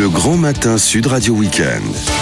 Le Grand Matin Sud Radio Week-end.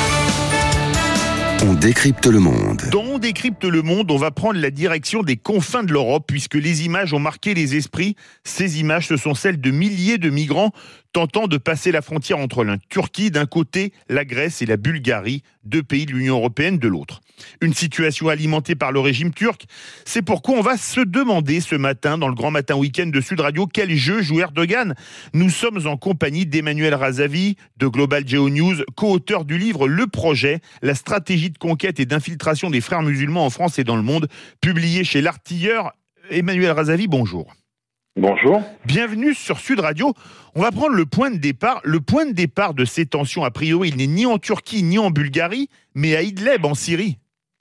On décrypte le monde. Dans On décrypte le monde, on va prendre la direction des confins de l'Europe, puisque les images ont marqué les esprits. Ces images, ce sont celles de milliers de migrants tentant de passer la frontière entre la Turquie d'un côté, la Grèce et la Bulgarie, deux pays de l'Union européenne de l'autre. Une situation alimentée par le régime turc. C'est pourquoi on va se demander ce matin, dans le Grand Matin Week-end de Sud Radio, quel jeu joue Erdogan. Nous sommes en compagnie d'Emmanuel Razavi, de Global Geonews, co-auteur du livre Le Projet, la stratégie de conquête et d'infiltration des frères musulmans en France et dans le monde, publié chez l'Artilleur. Emmanuel Razavi, bonjour. Bonjour. Bienvenue sur Sud Radio. On va prendre le point de départ. Le point de départ de ces tensions, a priori, il n'est ni en Turquie ni en Bulgarie, mais à Idlib, en Syrie.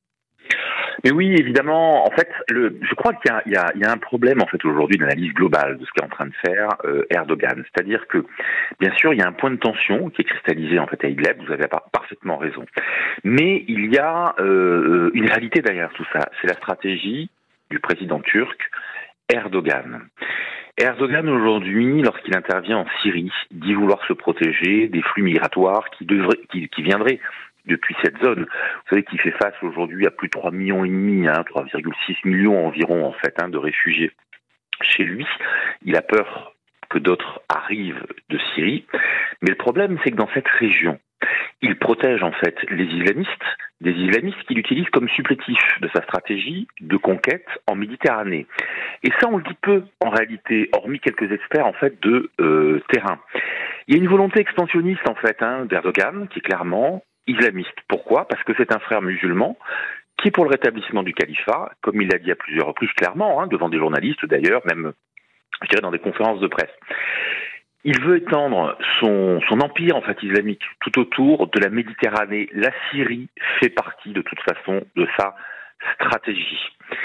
Mais oui, évidemment. En fait, je crois qu'il y a un problème en fait aujourd'hui d'analyse globale de ce qu'est en train de faire Erdogan. C'est-à-dire que, bien sûr, il y a un point de tension qui est cristallisé en fait à Idlib. Vous avez parfaitement raison. Mais il y a une réalité derrière tout ça. C'est la stratégie du président turc Erdogan. Erdogan aujourd'hui, lorsqu'il intervient en Syrie, dit vouloir se protéger des flux migratoires qui viendraient depuis cette zone. Vous savez qu'il fait face aujourd'hui à plus de 3,5 millions, 3,6 millions environ en fait de réfugiés chez lui. Il a peur que d'autres arrivent de Syrie. Mais le problème, c'est que dans cette région, il protège en fait les islamistes, des islamistes qu'il utilise comme supplétif de sa stratégie de conquête en Méditerranée. Et ça, on le dit peu en réalité, hormis quelques experts en fait de terrain. Il y a une volonté expansionniste en fait d'Erdogan qui est clairement islamiste. Pourquoi ? Parce que c'est un frère musulman qui est pour le rétablissement du califat, comme il l'a dit à plusieurs reprises clairement, devant des journalistes d'ailleurs, même je dirais dans des conférences de presse. Il veut étendre son empire en fait islamique tout autour de la Méditerranée. La Syrie fait partie de toute façon de sa stratégie.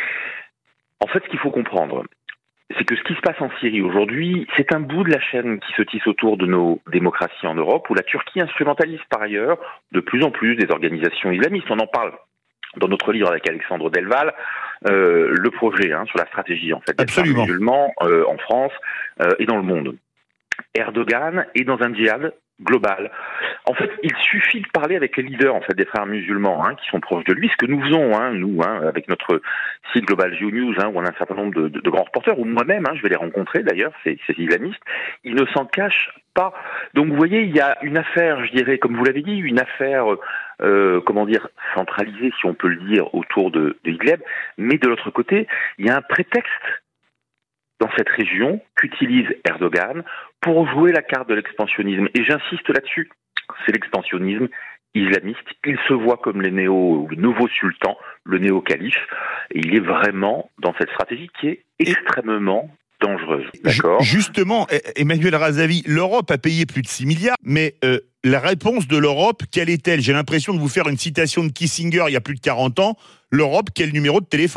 En fait, ce qu'il faut comprendre, c'est que ce qui se passe en Syrie aujourd'hui, c'est un bout de la chaîne qui se tisse autour de nos démocraties en Europe, où la Turquie instrumentalise par ailleurs de plus en plus des organisations islamistes. On en parle dans notre livre avec Alexandre Delval, le projet sur la stratégie en fait des frères musulmans en France et dans le monde. Erdogan est dans un djihad global. En fait, il suffit de parler avec les leaders en fait des frères musulmans qui sont proches de lui, ce que nous faisons nous avec notre site Global Geonews où on a un certain nombre de grands reporters, ou moi-même je vais les rencontrer d'ailleurs, ces islamistes. Ils ne s'en cachent pas. Donc vous voyez, il y a une affaire, je dirais, comme vous l'avez dit, une affaire centralisée, si on peut le dire, autour de Idlib, mais de l'autre côté, il y a un prétexte dans cette région qu'utilise Erdogan pour jouer la carte de l'expansionnisme. Et j'insiste là-dessus, c'est l'expansionnisme islamiste. Il se voit comme le nouveau sultan, le néo-calife, et il est vraiment dans cette stratégie qui est extrêmement dangereuse. D'accord ? Justement, Emmanuel Razavi, l'Europe a payé plus de 6 milliards, mais la réponse de l'Europe, quelle est-elle ? J'ai l'impression de vous faire une citation de Kissinger il y a plus de 40 ans. L'Europe, quel numéro de téléphone ?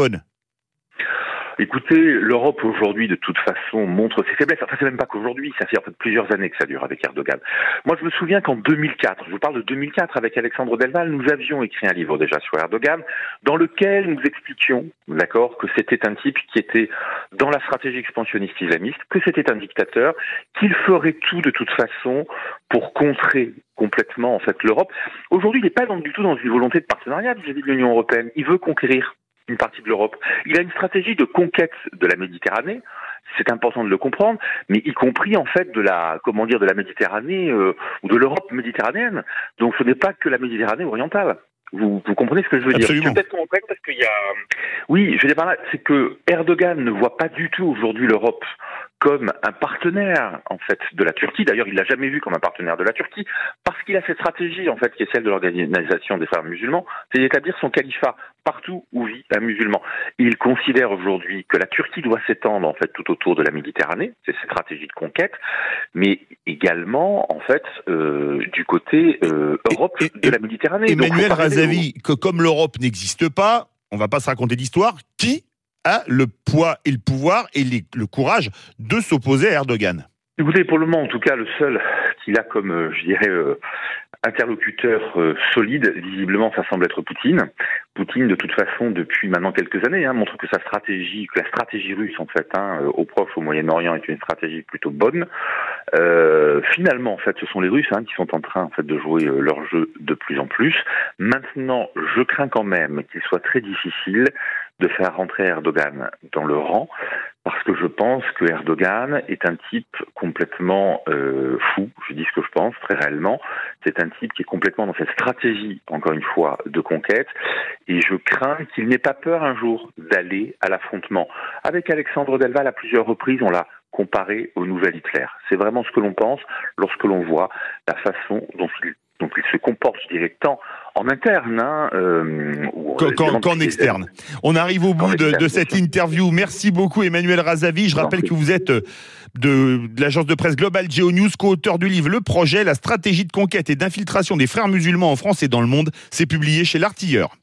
Écoutez, l'Europe aujourd'hui, de toute façon, montre ses faiblesses. Enfin, c'est même pas qu'aujourd'hui, ça fait en fait plusieurs années que ça dure avec Erdogan. Moi, je me souviens qu'en 2004, je vous parle de 2004, avec Alexandre Delval, nous avions écrit un livre déjà sur Erdogan, dans lequel nous expliquions, que c'était un type qui était dans la stratégie expansionniste islamiste, que c'était un dictateur, qu'il ferait tout de toute façon pour contrer complètement en fait l'Europe. Aujourd'hui, il n'est pas du tout dans une volonté de partenariat vis-à-vis de l'Union européenne. Il veut conquérir une partie de l'Europe. Il a une stratégie de conquête de la Méditerranée, c'est important de le comprendre, mais y compris en fait de la Méditerranée ou de l'Europe méditerranéenne. Donc ce n'est pas que la Méditerranée orientale. Vous comprenez ce que je veux dire ? Absolument. Peut-être qu'on parce qu'il y a... Oui, je veux dire par là, c'est que Erdogan ne voit pas du tout aujourd'hui l'Europe comme un partenaire en fait de la Turquie. D'ailleurs, il l'a jamais vu comme un partenaire de la Turquie parce qu'il a cette stratégie en fait qui est celle de l'organisation des frères musulmans, c'est d'établir son califat partout où vit un musulman. Il considère aujourd'hui que la Turquie doit s'étendre en fait tout autour de la Méditerranée, c'est cette stratégie de conquête, mais également en fait du côté Europe de la Méditerranée. Emmanuel Razavi, que comme l'Europe n'existe pas, on va pas se raconter d'histoire, qui a le poids et le pouvoir et le courage de s'opposer à Erdogan ? Écoutez, pour le moment, en tout cas, le seul qu'il a comme, interlocuteur solide, visiblement, ça semble être Poutine. Poutine, de toute façon, depuis maintenant quelques années, montre que la stratégie russe, en fait, au Proche, au Moyen-Orient, est une stratégie plutôt bonne. Finalement, en fait, ce sont les Russes qui sont en train en fait de jouer leur jeu de plus en plus. Maintenant, je crains quand même qu'il soit très difficile de faire rentrer Erdogan dans le rang, parce que je pense que Erdogan est un type complètement fou, je dis ce que je pense très réellement, c'est un type qui est complètement dans cette stratégie, encore une fois, de conquête, et je crains qu'il n'ait pas peur un jour d'aller à l'affrontement. Avec Alexandre Delval, à plusieurs reprises, on l'a comparé au nouvel Hitler. C'est vraiment ce que l'on pense lorsque l'on voit la façon dont il se comporte, je dirais, tant en interne qu'en externe. On arrive au bout de cette interview. Merci beaucoup Emmanuel Razavi. Je rappelle que vous êtes de l'agence de presse Global Geonews, co-auteur du livre Le Projet, la stratégie de conquête et d'infiltration des frères musulmans en France et dans le monde. C'est publié chez L'Artilleur.